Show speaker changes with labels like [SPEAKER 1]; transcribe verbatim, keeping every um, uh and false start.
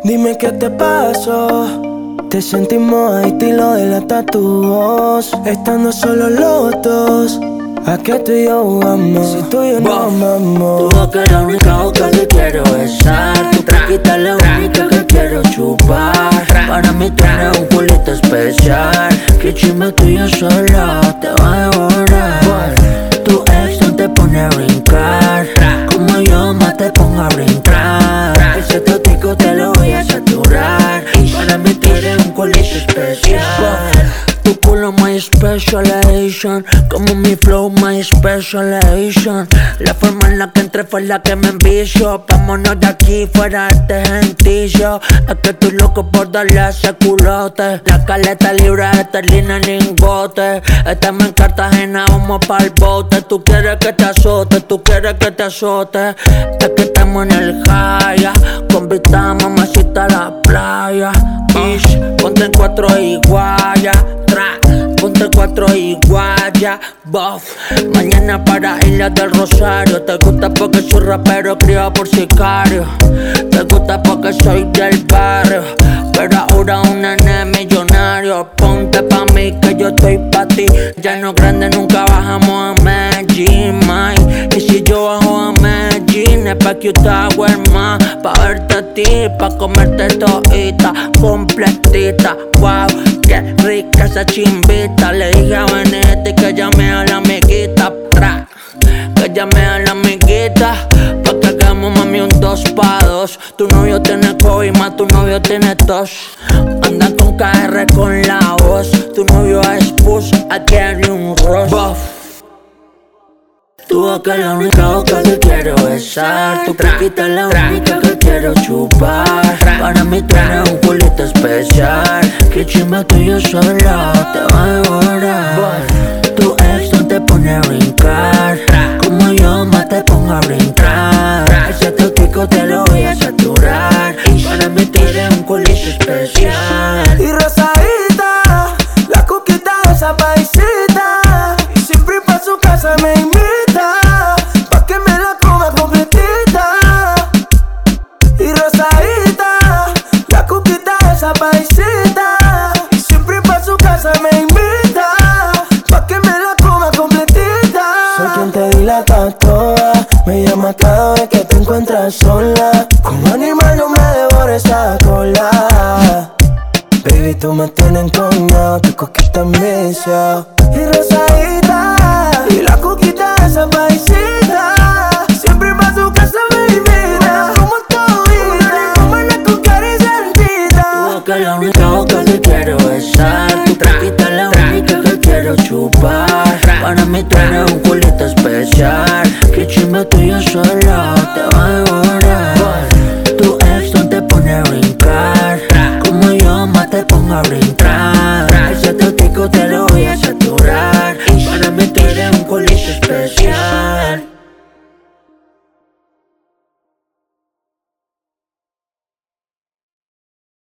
[SPEAKER 1] Dime qué te pasó. Te sentimos a estilo delata tu voz. Estando solo los dos, ¿a qué tú y yo jugamos? Si tú y yo no amamos.
[SPEAKER 2] Tu boca es la única boca que quiero besar. Tu boquita es la única que quiero chupar. Para mí tú eres un culito especial. Que chimba tuyo solo te va a devorar. Tu ex no te pone a brincar, como yo más te pongo a brincar. Ese tótico te lo voy a saturar. Para mí tú eres un culito especial. Tu culo my special edition, como mi flow my special edition. La forma en la que entré fue la que me envició. Vámonos de aquí fuera este gentillo. Es que estoy loco por darle ese culote. La caleta libra, esterlina, lingote. Estamos en Cartagena, vamos pa'l bote. Tú quieres que te azote, tú quieres que te azote. Es que estamos en el Jaya, con vista mamacita a la playa. Ish, ponte en cuatro y guaya. Ponte cuatro y guaya, buff. Mañana para Isla del Rosario. Te gusta porque soy rapero criado por sicario. Te gusta porque soy del barrio, pero ahora un nene millonario. Ponte pa' mí que yo estoy pa' ti. Ya no grande nunca bajamos a Medellín, man. Y si yo bajo a Medellín es pa' que usted haga más. Pa' verte a ti, pa' comerte todita completita. Wow, qué rica esa chimbita. Le dije a Benetti que llame a la amiguita, tra, que llame a la amiguita, pa' que hagamos mami un dos pa' dos. Tu novio tiene COVID, más tu novio tiene tos. Anda con K R con la voz. Tu novio es push, aquí hay un ross. Tu boca es la única boca que quiero besar. Tu boquita es la única que quiero chupar. Para mí tú eres un culito especial. Que chimba tuyo solo te va a devorar. Tu ex no te pone a brincar, como yo más te pongo a brincar. Ese tóxico te lo voy a saturar. Para mí tú eres un culito especial.
[SPEAKER 1] Y rosadita, la cuquita de esa paisita. Y siempre pa' su casa me invita. Paisita, y siempre pa' su casa me invita, pa' que me la coma completita. Soy quien te dilata toda, me llama cada vez que te encuentras sola. Como animal no me devores esa cola. Baby, tú me tienes encoñado, tu coquita me vicia. Y rosadita, y la coquita de esa paisita. Siempre pa' su casa me invita. Como todita, como la cucara y sentita.
[SPEAKER 2] Tu boca es la única boca que quiero besar. Tu boquita es la única que quiero chupar. Para mí tú eres un culito especial. Que chimba tuyo solo te va a devorar.